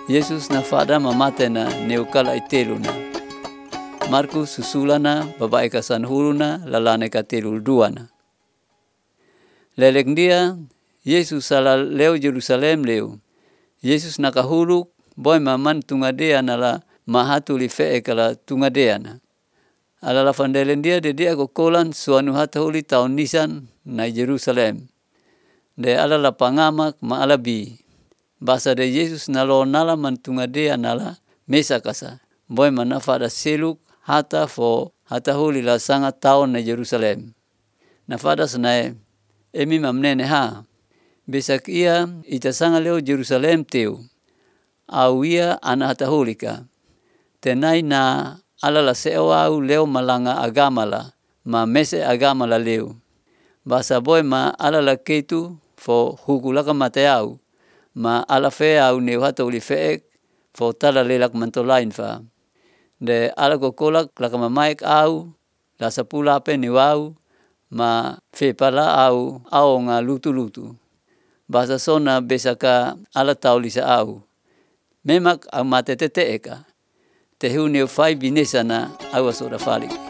Yesus na fada mamatena neukala iteluna. Markus susulana babae kasanhuluna lalane katelul duana. Lelek dia Yesus sala leo Jerusalem leo. Yesus nakahuluk boy maman tungadea nala mahatu lifee kala tungadeana. Alala fandelen dia de dia kokolan suanu hata huli tahun Nisan na Jerusalem. De alala pangamak ma alabi. Basa de Yesus nalo nala mantungadea nala mesa kasa. Boy manafada seluk hata fo hata huli la sanga tahun na Jerusalem. Nafada senae emi mamnene ha. Besak ia ita sanga leo Jerusalem teu. Au ia ana hata hulika. Tenai na alala sewa au leo malanga agama la. Ma mese agama la leo. Basa boy ma alala keitu fo hukulaka mateau. Ma ala fe au neu hata uli feek fo tala lelak mantolain fa. De ala kokolak laka mamaik au la sapula ape ni wau ma fe pala au nga lutu-lutu. Basa sona besaka ala taulisa au. Memak au mate tete eka. Tehu neu fai binesa na au asoda falik.